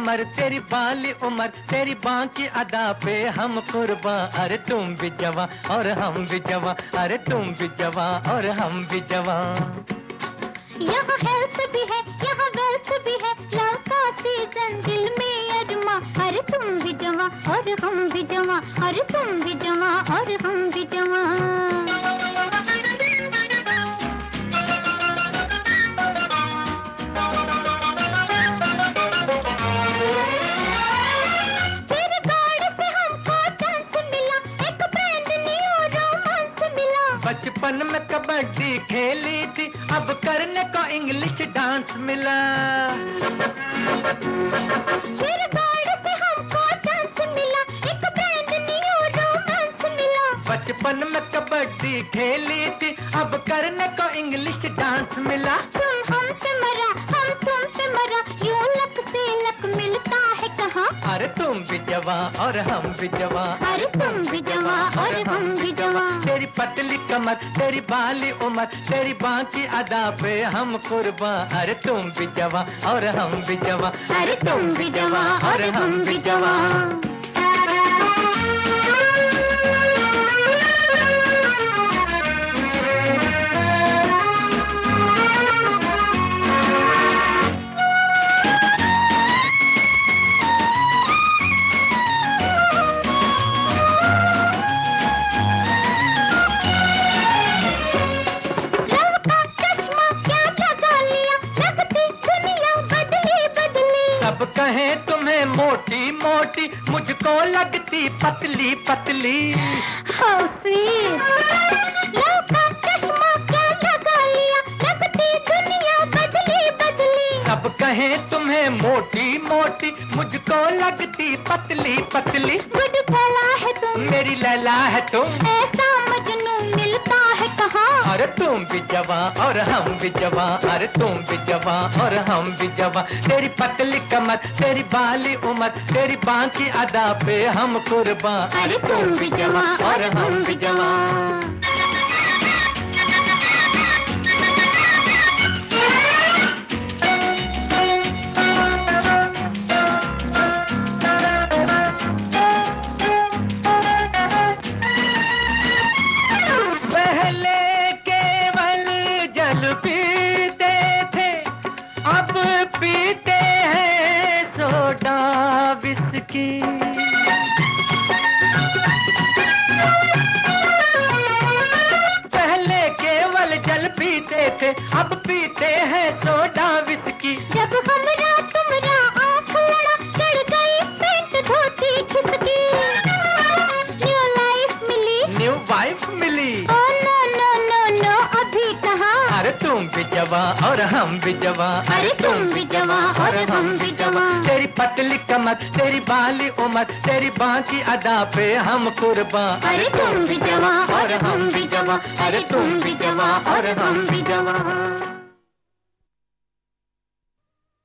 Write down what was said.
कमर तेरी बाली उम्र तेरी बाकी अदा पे हम कुर्बान। अरे तुम भी जवां और हम भी जवां, अरे तुम भी जवां और हम भी जवां। यहाँ हेल्थ भी है यहाँ वेल्थ भी है, लव का सीजन दिल में अरमा। अरे तुम भी जवां और हम भी जवां, अरे तुम भी जवां और हम भी जवां। बचपन में कबड्डी खेली थी, अब करने को इंग्लिश डांस मिला। फिर गाड़ी से हमको चांस मिला, एक ब्रांड न्यू रोमांस मिला। बचपन में कबड्डी खेली थी, अब करने को इंग्लिश डांस मिला। तुम हमसे मरा हम तुमसे मरा, यूं लक से लक मिलता है कहाँ। अरे तुम भी जवां और हम भी जवां, अरे तुम भी जवां और हम भी जवां। तेरी पतली कमर तेरी बाली उम्र तेरी बाकी अदा पे हम कुर्बान। अरे तुम भी जवां और हम भी जवां, अरे तुम भी जवां और हम भी जवां। सब कहें तुम्हें मोटी मोटी, मुझको लगती पतली पतली। How sweet! लव का चश्मा क्या लगा लिया, लगती दुनिया बदली बदली। सब कहें तुम्हें मोटी मोटी, मुझको लगती पतली पतली। गुड फला है तुम मेरी लैला है तुम, ऐसा मजनू मिलता है कहाँ। अरे तुम भी जवां और हम भी जवां, अरे तुम भी जवां और हम भी जवां। तेरी पतली कमर तेरी बाली उम्र तेरी बाकी अदा पे हम कुर्बान। अरे तुम भी जवां और हम भी जवां। पीते थे अब पीते हैं सोडा विस्की। पहले केवल जल पीते थे अब पीते हैं सोडा विस्की। जब हमरा तुमरा आँख लड़ा चढ़ गई पेंट धोती खिसकी। न्यू लाइफ मिली न्यू वाइफ मिली। Oh no no no no अभी कहाँ। अरे तुम भी जवां और हम भी जवां, अरे तुम भी जवां और हम भी जवां। तेरी पतली कमर तेरी बाली उम्र तेरी बाकी अदा पे हम कुर्बान। अरे तुम भी जवां और हम भी जवां, अरे तुम भी जवां और हम भी जवां।